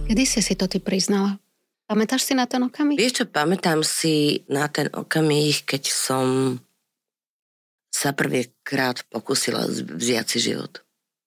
Kedy si to ty priznala? Pamätáš si na ten okamih? Vieš čo, pamätám si na ten okamih, keď som sa prvýkrát pokúsila vziať si život.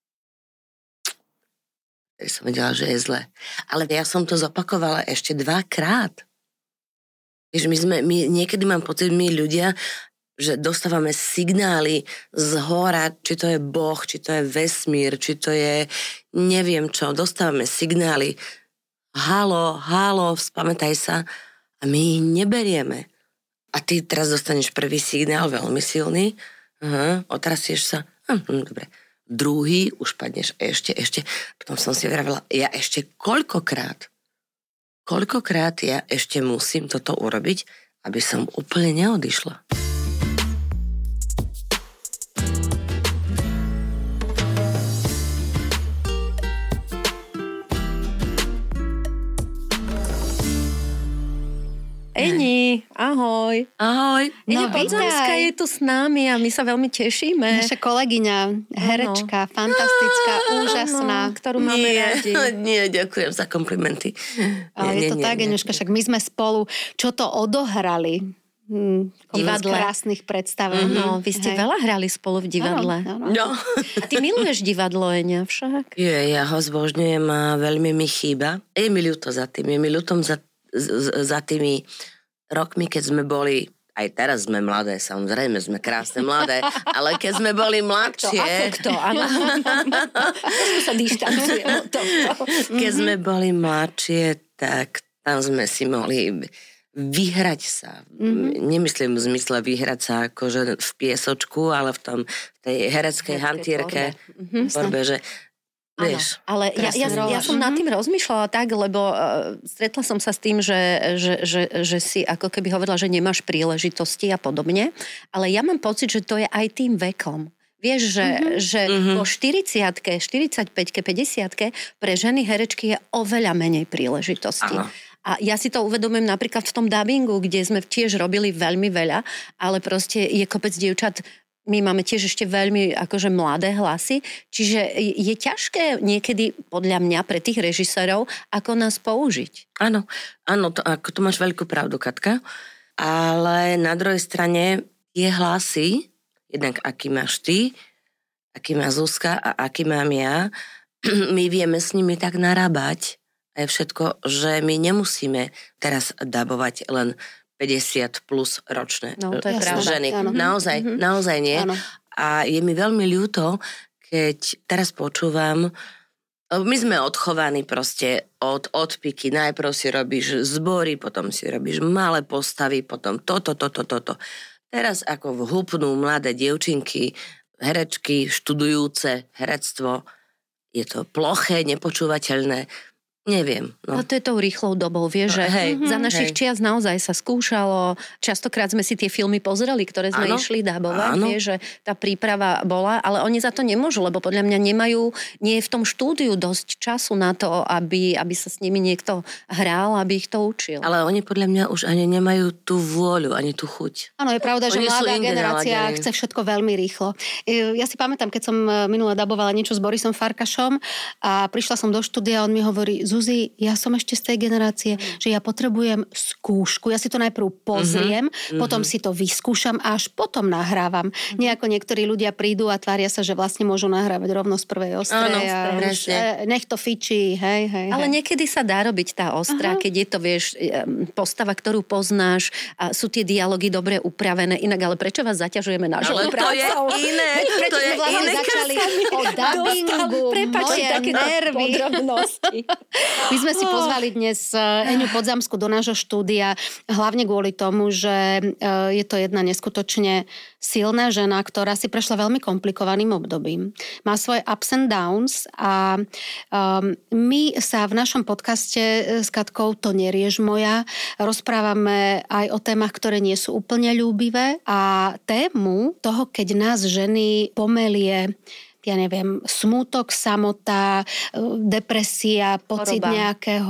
Ja som vedela, že je zle. Ale ja som to zopakovala ešte 2-krát. Vieš, my niekedy mám pocit, my ľudia, že dostávame signály z hora, či to je Boh, či to je vesmír, či to je neviem čo. Dostávame signály. Halo, spamätaj sa. A my ich neberieme. A ty teraz dostaneš prvý signál, veľmi silný. Otrasieš sa. Dobre. Druhý, už padneš ešte. Potom som si vravela, ja ešte koľkokrát ja ešte musím toto urobiť, aby som úplne neodišla. Eni, ahoj. Ahoj. Eni Podzamská je tu s nami a my sa veľmi tešíme. Naša kolegyňa, herečka, fantastická, úžasná. Ktorú máme radi. Nie, ďakujem za komplimenty. Ale je to tak, Eňuška, však my sme spolu, čo to odohrali. Divadle. Krásnych predstavení. No, vy ste veľa hrali spolu v divadle. No. A ty miluješ divadlo, Eňa, však? Ja ho zbožňujem a veľmi mi chýba. Je mi ľúto za tým, za tými rokmi, keď sme boli, aj teraz sme mladé, samozrejme sme krásne mladé, ale keď sme boli mladšie... Ako kto? Áno. sa dištancuje od toho. Keď sme boli mladšie, tak tam sme si mohli vyhrať sa. Nemyslím v zmysle vyhrať sa akože v piesočku, ale v tej hereckej hantírke. Že vieš, ale ja som nad tým rozmýšľala tak, lebo stretla som sa s tým, že si ako keby hovorila, že nemáš príležitosti a podobne, ale ja mám pocit, že to je aj tým vekom. Vieš, že po 40-ke, 45-ke, 50-ke pre ženy herečky je oveľa menej príležitostí. Aha. A ja si to uvedomujem napríklad v tom dabingu, kde sme tiež robili veľmi veľa, ale proste je kopec dievčat. My máme tiež ešte veľmi akože mladé hlasy, čiže je ťažké niekedy podľa mňa pre tých režisérov, ako nás použiť. Áno, tu máš veľkú pravdu, Katka, ale na druhej strane tie hlasy, jednak aký máš ty, aký má Zuzka a aký mám ja, my vieme s nimi tak narábať a je všetko, že my nemusíme teraz dabovať len 50 plus ročné ženy. Áno. Naozaj nie. Áno. A je mi veľmi ľúto, keď teraz počúvam, my sme odchovaní proste od odpiky. Najprv si robíš zbory, potom si robíš malé postavy, potom toto. Teraz ako vhupnú mladé dievčinky, herečky, študujúce herectvo, je to ploché, nepočúvateľné. Neviem. No. A to je tou rýchlou dobou, vieš, že za našich čias naozaj sa skúšalo. Častokrát sme si tie filmy pozreli, ktoré sme išli dabovať, vieš, že tá príprava bola, ale oni za to nemôžu, lebo podľa mňa nie je v tom štúdiu dosť času na to, aby sa s nimi niekto hral, aby ich to učil. Ale oni podľa mňa už ani nemajú tú vôľu, ani tú chuť. Áno, je pravda, že mladá generácia chce všetko veľmi rýchlo. Ja si pamätám, keď som minule dabovala niečo s Borisom Farkašom a prišla som do štúdia, on mi hovorí: Zuzi, ja som ešte z tej generácie, že ja potrebujem skúšku. Ja si to najprv pozriem, potom si to vyskúšam a až potom nahrávam. Nejako niektorí ľudia prídu a tvária sa, že vlastne môžu nahrávať rovno z prvej ostrej. Nech to fičí, hej. Ale niekedy sa dá robiť tá ostrá, keď je to, vieš, postava, ktorú poznáš a sú tie dialógy dobre upravené. Inak, ale prečo vás zaťažujeme našou prácou? To je iné. Prečo sme vlastne začali o dabingu, moje nervy. Podrobnosti. My sme si pozvali dnes Eňu Podzamskú do nášho štúdia, hlavne kvôli tomu, že je to jedna neskutočne silná žena, ktorá si prešla veľmi komplikovaným obdobím. Má svoje ups and downs a my sa v našom podcaste s Katkou To nerieš moja rozprávame aj o témach, ktoré nie sú úplne ľúbivé a tému toho, keď nás ženy pomelie smútok, samota, depresia, pocit nejakého,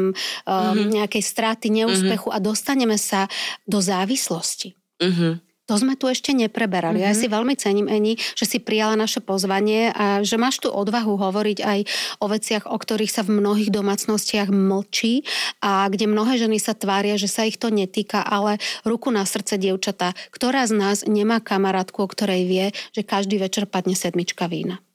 nejakej straty, neúspechu a dostaneme sa do závislosti. To To sme tu ešte nepreberali. Ja si veľmi cením, Eni, že si prijala naše pozvanie a že máš tu odvahu hovoriť aj o veciach, o ktorých sa v mnohých domácnostiach mlčí a kde mnohé ženy sa tvária, že sa ich to netýka, ale ruku na srdce, dievčatá, ktorá z nás nemá kamarátku, o ktorej vie, že každý večer padne 7 vína.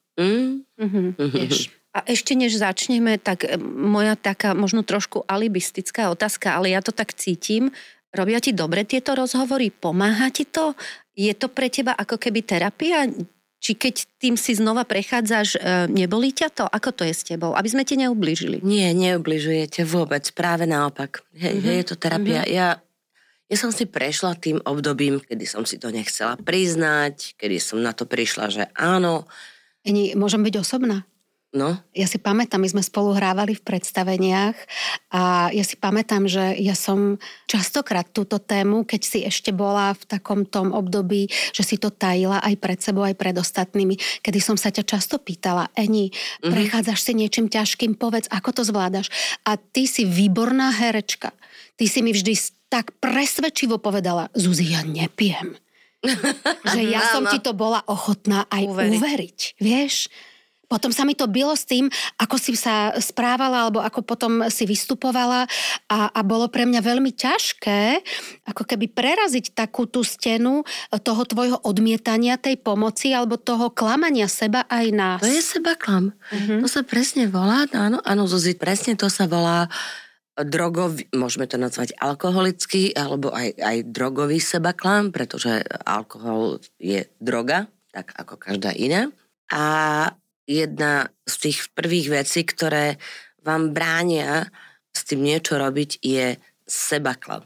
A ešte než začneme, tak moja taká možno trošku alibistická otázka, ale ja to tak cítim. Robia ti dobre tieto rozhovory? Pomáha ti to? Je to pre teba ako keby terapia? Či keď tým si znova prechádzaš, nebolí ťa to? Ako to je s tebou? Aby sme ti neublížili. Nie, neubližujete vôbec. Práve naopak. Je to terapia. Ja som si prešla tým obdobím, kedy som si to nechcela priznať, kedy som na to prišla, že áno. Eni, môžem byť osobná? No. Ja si pamätám, my sme spolu hrávali v predstaveniach a ja si pamätám, že ja som častokrát túto tému, keď si ešte bola v takom tom období, že si to tajila aj pred sebou, aj pred ostatnými, kedy som sa ťa často pýtala, Eni, prechádzaš si niečím ťažkým, povedz, ako to zvládaš. A ty si výborná herečka. Ty si mi vždy tak presvedčivo povedala, Zuzi, ja nepijem. Že ja som ti to bola ochotná aj uveriť. Vieš? Potom sa mi to bylo s tým, ako si sa správala, alebo ako potom si vystupovala a bolo pre mňa veľmi ťažké ako keby preraziť takú tú stenu toho tvojho odmietania tej pomoci alebo toho klamania seba aj nás. To je sebaklam. To sa presne volá, áno, Zuzi, presne to sa volá drogový, môžeme to nazvať alkoholický, alebo aj drogový sebaklam, pretože alkohol je droga, tak ako každá iná. A jedna z tých prvých vecí, ktoré vám bránia s tým niečo robiť, je sebaklam.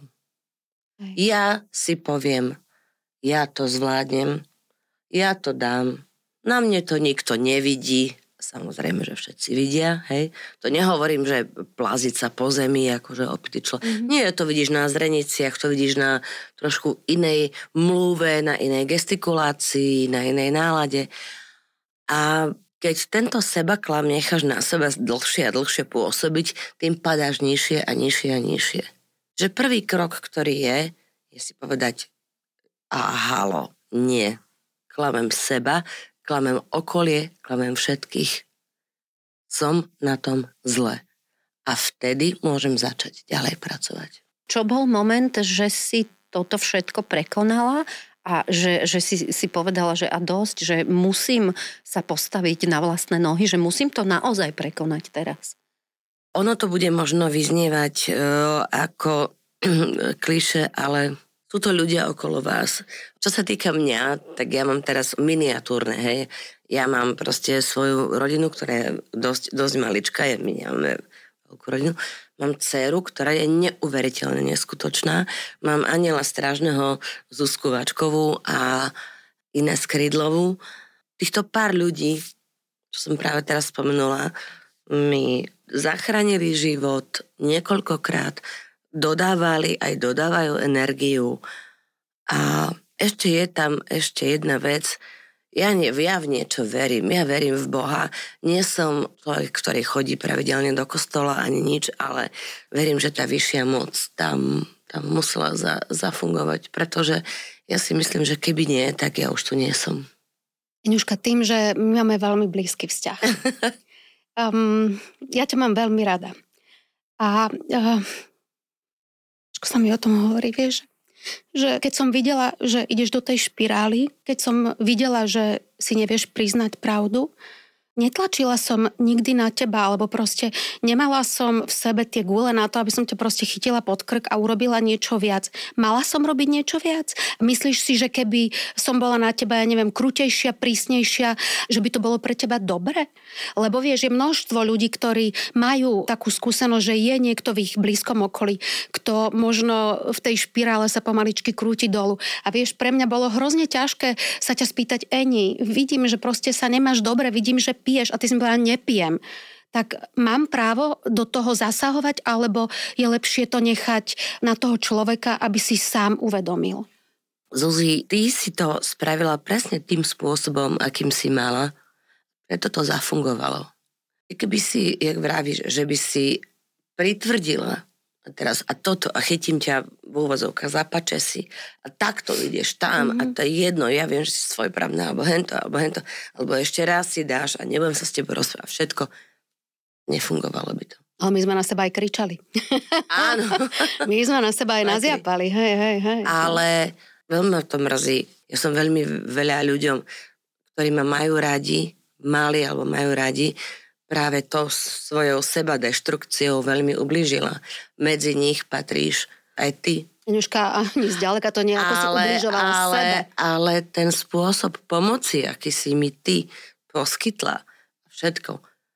Ja si poviem, ja to zvládnem, ja to dám, na mne to nikto nevidí, samozrejme, že všetci vidia, hej. To nehovorím, že pláziť sa po zemi, akože opitý človek. Nie, to vidíš na zreniciach, to vidíš na trošku inej mluve, na inej gestikulácii, na inej nálade. A keď tento sebaklam necháš na seba dlhšie a dlhšie pôsobiť, tým padáš nižšie a nižšie a nižšie. Že prvý krok, ktorý je si povedať halo, nie. Klamem seba, klamem okolie, klamem všetkých. Som na tom zle. A vtedy môžem začať ďalej pracovať. Čo bol moment, že si toto všetko prekonala a že si povedala, že a dosť, že musím sa postaviť na vlastné nohy, že musím to naozaj prekonať teraz? Ono to bude možno vyznievať ako klišé, ale sú to ľudia okolo vás. Čo sa týka mňa, tak ja mám teraz miniatúrne, hej. Ja mám proste svoju rodinu, ktorá je dosť maličká, my máme veľkú rodinu. Mám dcéru, ktorá je neuveriteľne neskutočná. Mám Aniela Strážneho, Zuzku Váčkovú a Inés Krydlovú. Týchto pár ľudí, čo som práve teraz spomenula, mi zachránili život niekoľkokrát, dodávali aj dodávajú energiu. A ešte je tam jedna vec. Ja v niečo verím. Ja verím v Boha. Nie som človek, ktorý chodí pravidelne do kostola ani nič, ale verím, že tá vyššia moc tam musela zafungovať, pretože ja si myslím, že keby nie, tak ja už tu nie som. Iňuška, tým, že my máme veľmi blízky vzťah. Ja ťa mám veľmi rada. A sa mi o tom hovorí, vieš, že keď som videla, že ideš do tej špirály, keď som videla, že si nevieš priznať pravdu, netlačila som nikdy na teba, alebo proste nemala som v sebe tie gule na to, aby som ťa proste chytila pod krk a urobila niečo viac. Mala som robiť niečo viac? Myslíš si, že keby som bola na teba, ja neviem, krutejšia, prísnejšia, že by to bolo pre teba dobre? Lebo vieš, je množstvo ľudí, ktorí majú takú skúsenosť, že je niekto v ich blízkom okolí, kto možno v tej špirále sa pomaličky krúti dolu. A vieš, pre mňa bolo hrozne ťažké sa ťa spýtať, Eni, vidím, že proste sa nemáš dobre, vidím, že piješ a ty si mi povedala, nepijem. Tak mám právo do toho zasahovať, alebo je lepšie to nechať na toho človeka, aby si sám uvedomil? Zuzi, ty si to spravila presne tým spôsobom, akým si mala, preto to zafungovalo. Keby si, jak vravíš, že by si pritvrdila a toto a chytím ťa v úvozovkách, zapače si a takto ideš tam a to je jedno, ja viem, že si svojprávne alebo hento, alebo ešte raz si dáš a nebudem sa s tebou rozprávať, všetko nefungovalo by to. Ale my sme na seba aj kričali. Áno. My sme na seba aj naziapali, hej. Ale veľmi ma to mrzí. Ja som veľmi veľa ľuďom, ktorí ma majú radi, mali alebo majú radi, práve to svojou sebadeštrukciou veľmi ublížila. Medzi nich patríš aj ty. Januška, ani zďaleka to nejako si ubližovala sebe. Ale ten spôsob pomoci, aký si mi ty poskytla, všetko,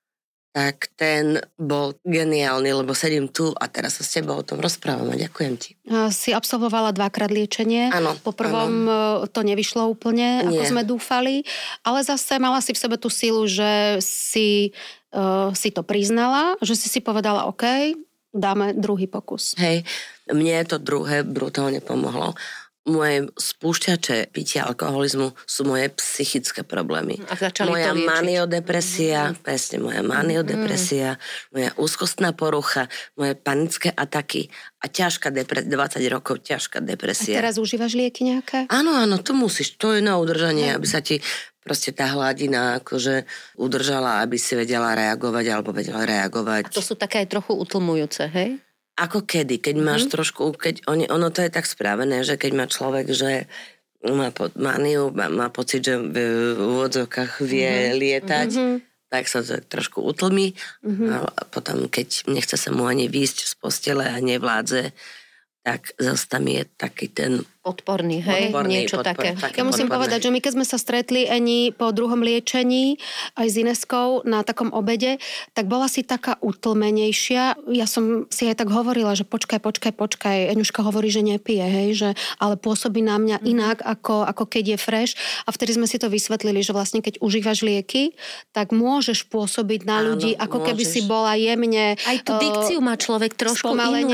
tak ten bol geniálny, lebo sedím tu a teraz sa s tebou o tom rozprávam a ďakujem ti. Si absolvovala 2-krát liečenie. Áno. Po prvom to nevyšlo úplne, ako sme dúfali, ale zase mala si v sebe tú silu, že si to priznala, že si povedala, OK, dáme druhý pokus. Hej, mne to druhé brutálne pomohlo. Moje spúšťače pitia alkoholizmu sú moje psychické problémy. A začali moja to liečiť. Maniodepresia, presne moja maniodepresia, moja úzkostná porucha, moje panické ataky a ťažká 20 rokov ťažká depresia. A teraz užívaš lieky nejaké? Áno, to musíš, to je na udržanie, aby sa ti proste tá hladina akože udržala, aby si vedela reagovať alebo vedela reagovať. A to sú také aj trochu utlmujúce, hej? Ako kedy, keď máš trošku, ono to je tak spravené, že keď má človek, že má maniu, má pocit, že v úvodzovkách vie lietať, tak sa to trošku utlmí a potom, keď nechce sa mu ani výjsť z postele a nevládze, tak zase tam je taký ten podporný, hej? Niečo také. Ja musím povedať, že my keď sme sa stretli Eni po druhom liečení aj s Ineskou na takom obede, tak bola si taká utlmenejšia. Ja som si aj tak hovorila, že počkaj. Eňuška hovorí, že nepije, hej, že ale pôsobí na mňa inak, ako keď je fresh. A vtedy sme si to vysvetlili, že vlastne keď užívaš lieky, tak môžeš pôsobiť na ľudí, ako keby si bola jemne... Aj tú dikciu má človek trošku inú.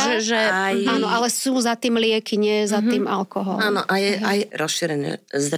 Áno, ale sú za tým lieky, nie za tým alkohol. Áno, aj rozšírené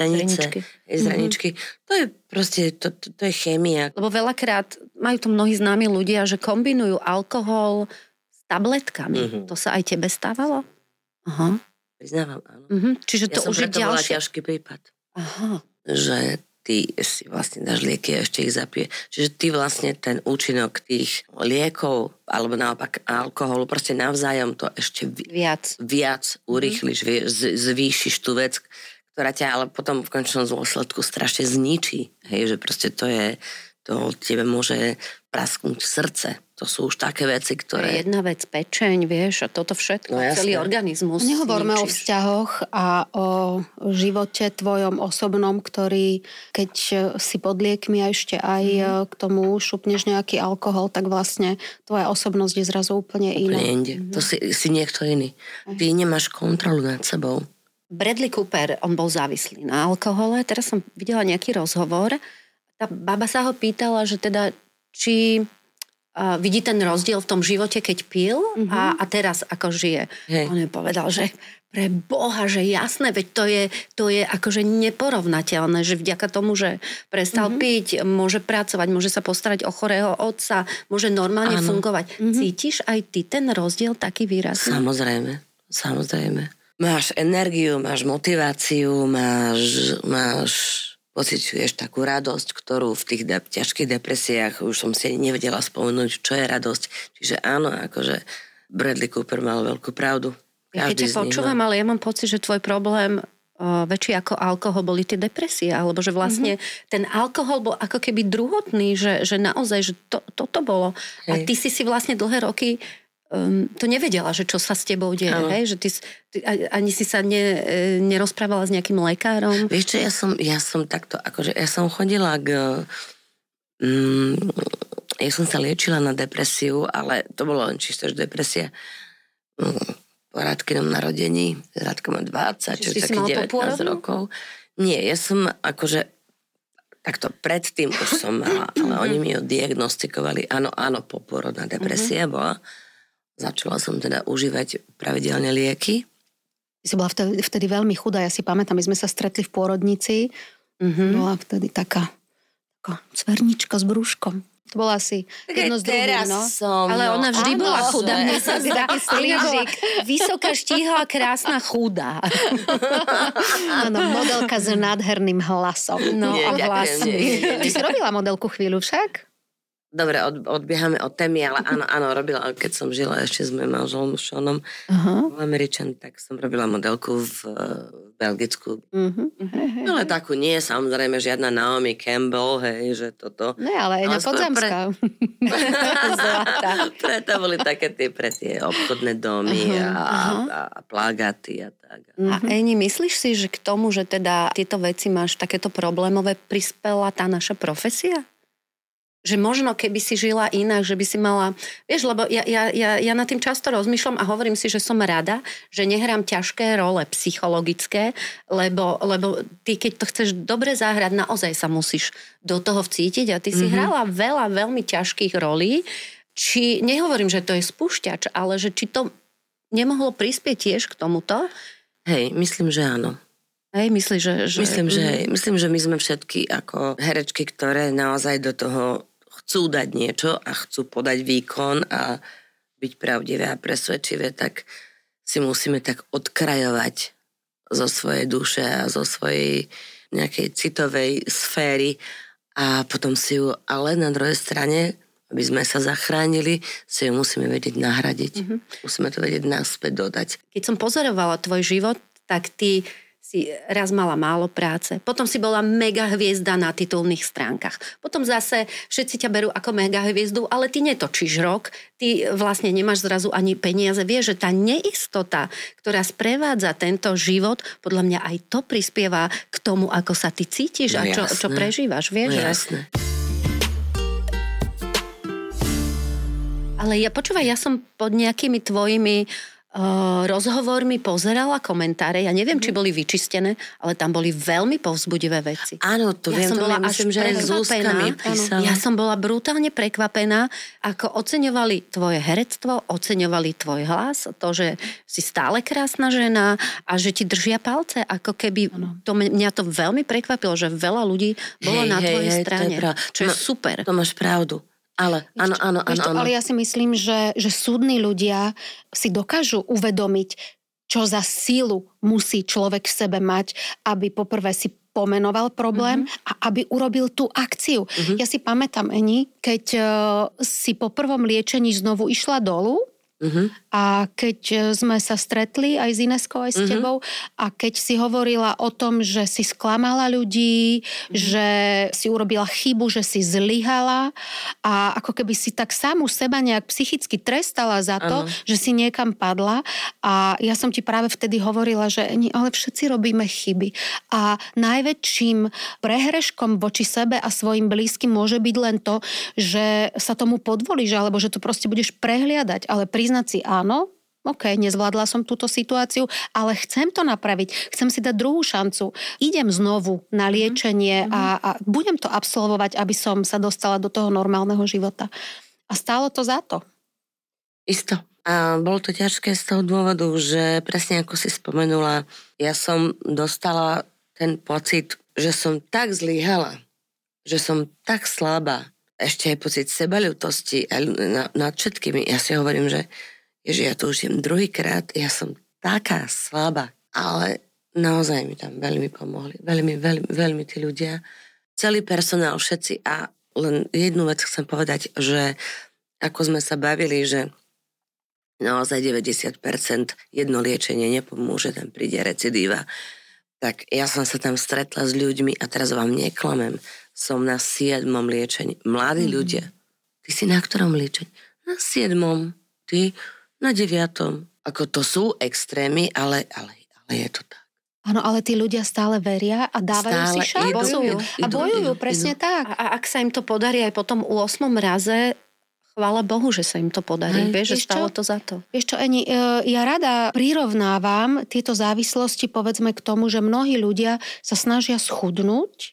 zreničky. To je proste, to je chémia. Lebo veľakrát majú to mnohí známi ľudia, že kombinujú alkohol s tabletkami. To sa aj tebe stávalo? Aha. Priznávam, áno. Čiže to už je ďalšie. Bola ťažký prípad. Aha. Že ty si vlastne dáš lieky a ešte ich zapije. Čiže ty vlastne ten účinok tých liekov alebo naopak alkoholu proste navzájom to ešte viac urýchliš, zvýšiš tú vec, ktorá ťa ale potom v končnom dôsledku strašne zničí. Hej, že proste to tebe môže prasknúť srdce. To sú už také veci, ktoré... Jedna vec, pečeň, vieš, a toto všetko, celý organizmus. Nehovorme o vzťahoch a o živote tvojom osobnom, ktorý, keď si pod liekmi a ešte aj k tomu šupneš nejaký alkohol, tak vlastne tvoja osobnosť je zrazu úplne iná. To si niekto iný. Ty nemáš kontrolu nad sebou. Bradley Cooper, on bol závislý na alkohole. Teraz som videla nejaký rozhovor. Tá baba sa ho pýtala, že teda, či vidí ten rozdiel v tom živote, keď pil a teraz ako žije. Hej. On je povedal, že pre Boha, že jasné, veď to je akože neporovnateľné, že vďaka tomu, že prestal piť, môže pracovať, môže sa postarať o chorého otca, môže normálne fungovať. Cítiš aj ty ten rozdiel taký výrazný? Samozrejme. Máš energiu, máš motiváciu, máš pociťuješ takú radosť, ktorú v tých ťažkých depresiách už som si nevedela spomenúť, čo je radosť. Čiže áno, akože Bradley Cooper mal veľkú pravdu. Ja keď ťa počúvam, ale ja mám pocit, že tvoj problém väčší ako alkohol boli tie depresie, alebo že vlastne ten alkohol bol ako keby druhotný, že naozaj, že toto bolo. Hej. A ty si vlastne dlhé roky to nevedela, že čo sa s tebou deje, hej? Že ty ani si sa nerozprávala s nejakým lekárom. Vieš čo, ja som takto, akože ja som chodila ja som sa liečila na depresiu, ale to bolo len čisto depresia po Radkinom narodení. Radka má 20, čo je taký 19 rokov. Nie, ja som akože takto predtým už som mala, ale oni mi ju diagnostikovali, áno, poporodná depresia bola. Začala som teda užívať pravidelne lieky. Ty si bola vtedy veľmi chudá, ja si pamätám, my sme sa stretli v pôrodnici. Bola vtedy taká cvernička s brúškom. To bolo asi jedno z druhým, no. Ale ona vždy bola chudá. Mne sa zdá taký slížik. Vysoká, štíhla, krásna, chudá. Áno, modelka s nádherným hlasom. No a hlasmi. Ty si robila modelku chvíľu však? Dobre, odbiehame od témy, ale áno, robila, keď som žila ešte s mojím manželom Seanom, v Američan, tak som robila modelku v Belgicku. Ale takú nie, samozrejme, žiadna Naomi Campbell, hej, že toto. Ne, ale Eňa Podzamská. Preto boli také pre tie obchodné domy a plagáty a tak. A Eni, myslíš si, že k tomu, že teda tieto veci máš takéto problémové, prispela tá naša profesia? Že možno keby si žila inak, že by si mala... Vieš, lebo ja nad tým často rozmýšľam a hovorím si, že som rada, že nehrám ťažké role psychologické, lebo ty, keď to chceš dobre zahrať, naozaj sa musíš do toho vcítiť a ty si hrala veľa veľmi ťažkých rolí. Či, nehovorím, že to je spúšťač, ale že či to nemohlo prispieť tiež k tomuto? Hej, myslím, že áno. Hej, myslíš, že... Myslím, že my sme všetky ako herečky, ktoré naozaj do toho chcú dať niečo a chcú podať výkon a byť pravdivé a presvedčivé, tak si musíme tak odkrajovať zo svojej duše a zo svojej nejakej citovej sféry a potom si ju, ale na druhej strane, aby sme sa zachránili, si ju musíme vedieť nahradiť. Musíme to vedieť naspäť dodať. Keď som pozorovala tvoj život, tak ty si raz mala málo práce, potom si bola mega hviezda na titulných stránkach. Potom zase všetci ťa berú ako mega hviezdu, ale ty netočíš rok, ty vlastne nemáš zrazu ani peniaze. Vieš, že tá neistota, ktorá sprevádza tento život, podľa mňa aj to prispieva k tomu, ako sa ty cítiš a čo prežívaš, vieš? No jasné. Ale ja som pod nejakými tvojimi rozhovormi pozerala komentáre. Ja neviem, či boli vyčistené, ale tam boli veľmi povzbudivé veci. Áno, to viem, myslím, že aj Zuzka mi písala. Ja som bola brutálne prekvapená, ako oceňovali tvoje herectvo, oceňovali tvoj hlas, to, že si stále krásna žena a že ti držia palce, ako keby, mňa to veľmi prekvapilo, že veľa ľudí bolo na tvojej strane, čo je super. To máš pravdu. Ale, áno. Ale ja si myslím, že súdni ľudia si dokážu uvedomiť, čo za sílu musí človek v sebe mať, aby poprvé si pomenoval problém a aby urobil tú akciu. Ja si pamätám, Eni, keď si po prvom liečení znovu išla dolu, a keď sme sa stretli aj s Ineskou, aj s tebou a keď si hovorila o tom, že si sklamala ľudí, že si urobila chybu, že si zlyhala a ako keby si tak samu seba nejak psychicky trestala za to, že si niekam padla a ja som ti práve vtedy hovorila, že ale všetci robíme chyby a najväčším prehreškom voči sebe a svojim blízkym môže byť len to, že sa tomu podvolíš alebo že to proste budeš prehliadať, ale priznať si áno, nezvládla som túto situáciu, ale chcem to napraviť, chcem si dať druhú šancu. Idem znovu na liečenie a budem to absolvovať, aby som sa dostala do toho normálneho života. A stálo to za to. Isto. A bolo to ťažké z toho dôvodu, že presne ako si spomenula, ja som dostala ten pocit, že som tak zlyhala, že som tak slabá, ešte aj pocit sebaľútosti nad všetkými. Ja si hovorím, že ja to už jem druhýkrát, ja som taká slabá, ale naozaj mi tam veľmi pomohli. Veľmi tí ľudia. Celý personál, všetci. A len jednu vec chcem povedať, že ako sme sa bavili, že naozaj 90% jedno liečenie nepomôže, tam príde recidíva. Tak ja som sa tam stretla s ľuďmi a teraz vám neklamem. Som na 7. liečení. Mladí ľudia. Ty si na ktorom liečení? Na 7. Ty na 9. Ako to sú extrémy, ale je to tak. Áno, ale tí ľudia stále veria a dávajú si šancu. A bojujú, presne tak. A ak sa im to podarí aj potom u 8. raze, chvála Bohu, že sa im to podarí. Vieš, že stalo to za to. Vieš čo, Eni, ja rada prirovnávam tieto závislosti, povedzme, k tomu, že mnohí ľudia sa snažia schudnúť a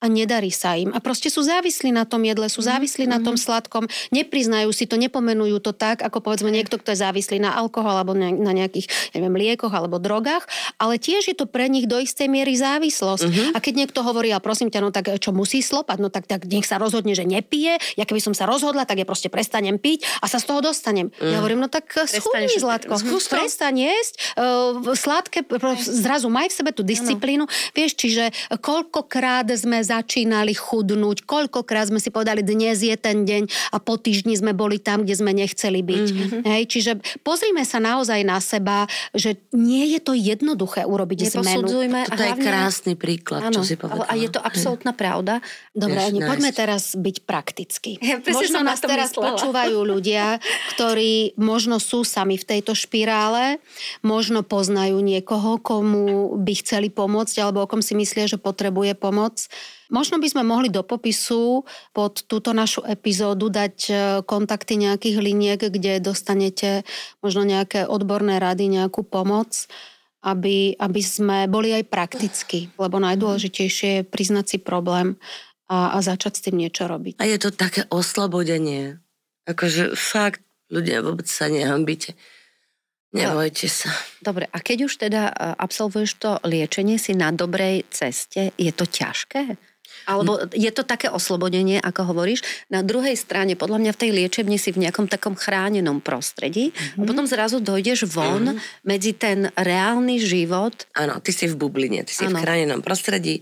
a nedarí sa im. A proste sú závislí na tom jedle, sú závislí na tom sladkom, nepriznajú si to, nepomenujú to tak, ako povedzme niekto, kto je závislý na alkohol alebo na nejakých, liekoch alebo drogách, ale tiež je to pre nich do istej miery závislosť. A keď niekto hovorí, a prosím ťa, no tak čo musí slopať, no tak nech sa rozhodne, že nepije, ja keby som sa rozhodla, tak ja proste prestanem piť a sa z toho dostanem. Ja hovorím, no tak schudni, Zlatko, prestaň jesť, sladké, zrazu maj v sebe tú disciplínu, vieš, čiže koľkokrát sme začínali chudnúť, koľkokrát sme si povedali, dnes je ten deň a po týždni sme boli tam, kde sme nechceli byť. Hej, čiže pozrime sa naozaj na seba, že nie je to jednoduché urobiť zmenu. Toto je krásny príklad, čo si povedala. A je to absolútna pravda. Dobre, poďme teraz byť praktickí. Možno nás teraz počúvajú ľudia, ktorí možno sú sami v tejto špirále, možno poznajú niekoho, komu by chceli pomôcť, alebo o kom si myslia, že potrebuje pomoc. Možno by sme mohli do popisu pod túto našu epizódu dať kontakty nejakých liniek, kde dostanete možno nejaké odborné rady, nejakú pomoc, aby sme boli aj praktickí, lebo najdôležitejšie je priznať si problém a začať s tým niečo robiť. A je to také oslobodenie. Akože fakt, ľudia, vôbec sa nehambíte. Nebojte sa. Dobre, a keď už teda absolvuješ to liečenie, si na dobrej ceste, je to ťažké? Alebo je to také oslobodenie, ako hovoríš? Na druhej strane, podľa mňa v tej liečebni si v nejakom takom chránenom prostredí a potom zrazu dojdeš von medzi ten reálny život. Áno, ty si v bubline, ty si v chránenom prostredí,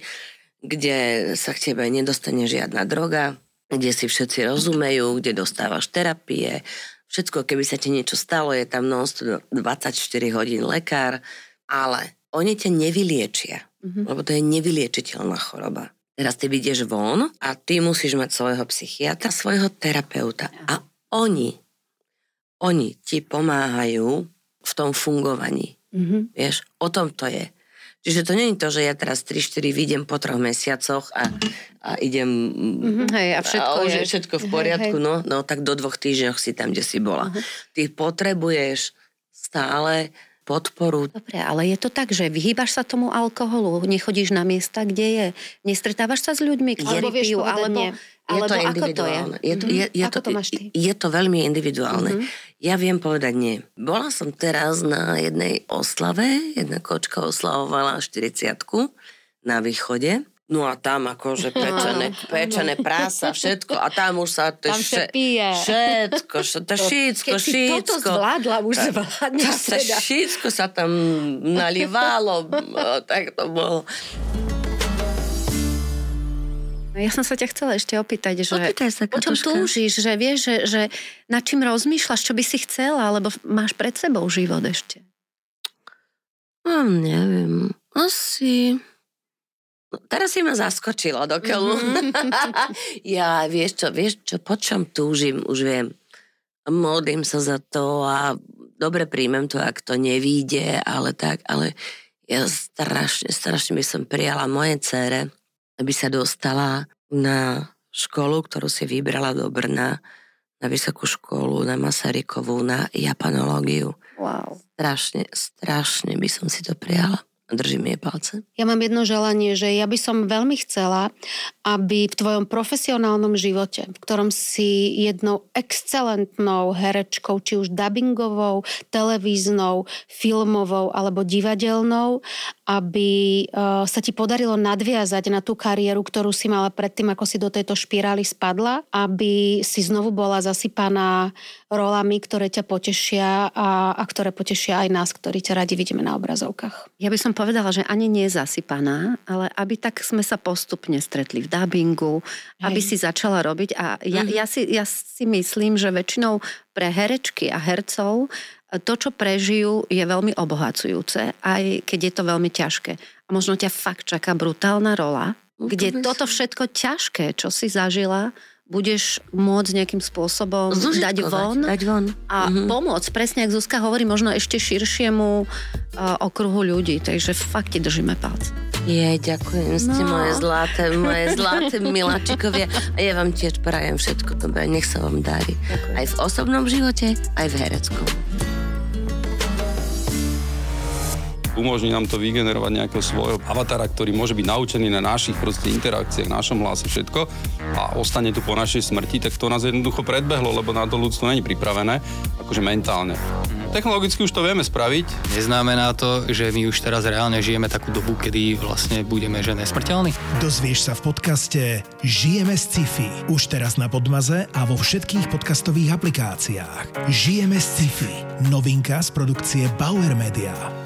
kde sa k tebe nedostane žiadna droga, kde si všetci rozumejú, kde dostávaš terapie, všetko, keby sa ti niečo stalo, je tam 24 hodín lekár, ale oni ťa nevyliečia, lebo to je nevyliečiteľná choroba. Teraz ty vidieš von a ty musíš mať svojho psychiatra, svojho terapeuta a oni ti pomáhajú v tom fungovaní. Vieš, o tom to je. Čiže to nie je to, že ja teraz 3-4 vyjdem po 3 mesiacoch a idem a všetko v poriadku, no tak do 2 týždňoch si tam, kde si bola. Ty potrebuješ stále podporu. Dobre, ale je to tak, že vyhýbaš sa tomu alkoholu, nechodíš na miesta, kde je, nestretávaš sa s ľuďmi, ktorí pijú, alebo je to individuálne. Ako to máš ty? Je to veľmi individuálne. Ja viem povedať nie. Bola som teraz na jednej oslave, jedna kočka oslavovala 40-ku na východe. No a tam akože pečené prása, všetko. A tam už sa to všetko. Keď si toto zvládla, už zvládneš teda. Všetko sa tam nalivalo. Tak to bolo. Ja som sa ťa chcela ešte opýtať, že o čom túžiš, že vieš, že nad čím rozmýšľaš, čo by si chcela, alebo máš pred sebou život ešte? Neviem. Asi... Teraz si ma zaskočilo do keľu. Ja, vieš čo, po čom túžim, už viem. Modlím sa za to a dobre príjmem to, ak to nevíde, ale ja strašne by som prijala moje dcére, aby sa dostala na školu, ktorú si vybrala do Brna, na vysokú školu, na Masarykovú, na japanológiu. Wow. Strašne by som si to prijala. Držím jej palce. Ja mám jedno želanie, že ja by som veľmi chcela, aby v tvojom profesionálnom živote, v ktorom si jednou excelentnou herečkou, či už dubbingovou, televíznou, filmovou alebo divadelnou, aby sa ti podarilo nadviazať na tú kariéru, ktorú si mala predtým, ako si do tejto špirály spadla, aby si znovu bola zasypaná rolami, ktoré ťa potešia a ktoré potešia aj nás, ktorí ťa radi vidíme na obrazovkách. Ja by som povedala, že ani nie zasypaná, ale aby tak sme sa postupne stretli v dabingu, aby si začala robiť a ja si myslím, že väčšinou pre herečky a hercov to, čo prežijú, je veľmi obohacujúce, aj keď je to veľmi ťažké. A možno ťa fakt čaká brutálna rola, kde toto všetko ťažké, čo si zažila, budeš môcť nejakým spôsobom dať von a pomôcť. Presne, ako Zuzka hovorí, možno ešte širšiemu okruhu ľudí. Takže fakt ti držíme palce. Ďakujem, ste moje zlaté miláčikovia. A ja vám tiež prajem všetko dobré. Nech sa vám darí. Ďakujem. Aj v osobnom živote, aj v hereckom. Umožní nám to vygenerovať nejakého svojho avatara, ktorý môže byť naučený na našich proste interakciách, našom hlase, všetko a ostane tu po našej smrti, tak to nás jednoducho predbehlo, lebo na to ľudstvo není pripravené, akože mentálne. Technologicky už to vieme spraviť. Neznamená to, že my už teraz reálne žijeme takú dobu, kedy vlastne budeme že nesmrteľní? Dozvieš sa v podcaste Žijeme z sci-fi. Už teraz na Podmaze a vo všetkých podcastových aplikáciách. Žijeme z sci-fi. Novinka z produkcie Bauer Media.